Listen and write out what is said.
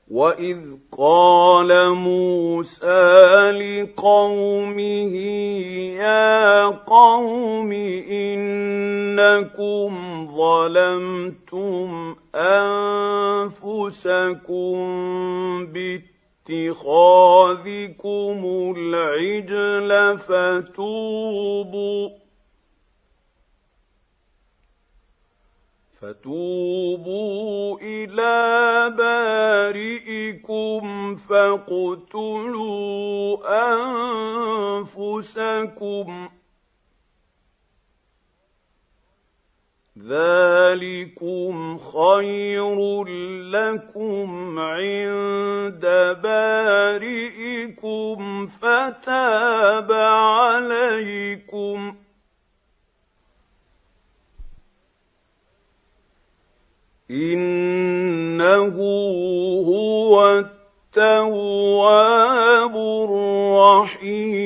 وإذ قال موسى لقومه يا قوم إنكم ظلمتم أنفسكم باتخاذكم العجل فتوبوا إلى بارئكم فاقتلوا أنفسكم ذلكم خير لكم عند بارئكم فتاب عليكم إنه هو التواب الرحيم.